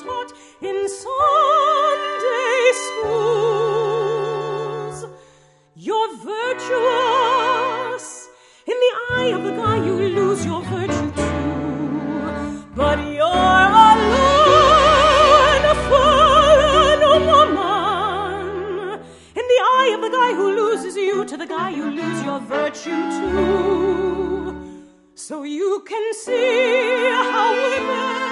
taught in Sunday schools. You're virtuous. In the eye of the guy you lose your virtue too. But you're alone, a fallen woman. In the eye of the guy who loses you, to the guy you lose your virtue too. So you can see how women